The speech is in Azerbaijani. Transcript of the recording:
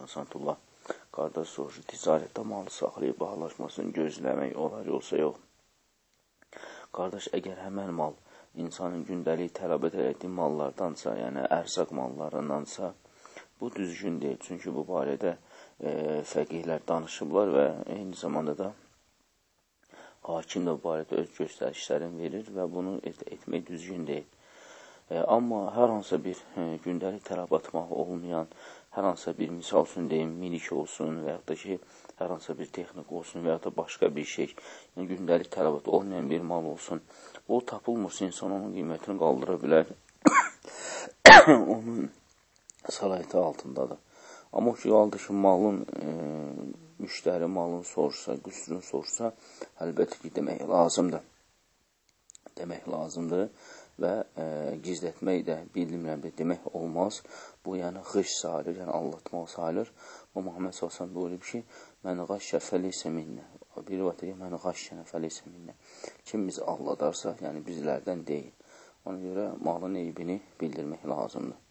Asantullah. Qardaş soruşur, ticarətdə malı saxlayıb bahalaşmasını gözləmək olar yoxsa yox? Qardaş, əgər həmən mal insanın gündəlik tələbat etdiyi mallardansa, yəni ərzaq mallarındansa, bu düzgün deyil. Çünki bu barədə fəqihlər danışıblar və eyni zamanda da hakim də bu barədə öz göstərişlərini verir və bunu etmək düzgün deyil. Amma hər hansı bir gündəlik tələbat malı olmayan, hər hansı bir misal üçün deyim, minik olsun və yaxud da ki, hər hansı bir texnik olsun və yaxud da başqa bir şey, yəni gündəlik tələbat olmayan bir mal olsun, o tapılmırsa insan onun qiymətini qaldıra bilər, onun səlahiyyəti altındadır. Amma o ki, qaldı ki, malın, müştəri malın soruşsa, qüsurunu soruşsa, əlbəttə ki, demək lazımdır və gizlətmək də bildirmirəm demək olmaz. Bu, yəni, xış sayılır, yəni anlatmaq sayılır. O, Muhammed s.ə.v buyurub ki, mən qaşşə fəleysə minnə. Bir vaxt deyək, mən qaşşənə fəleysə minnə. Kim bizi alladarsa, yəni bizlərdən deyil. Ona görə malın eybini bildirmək lazımdır.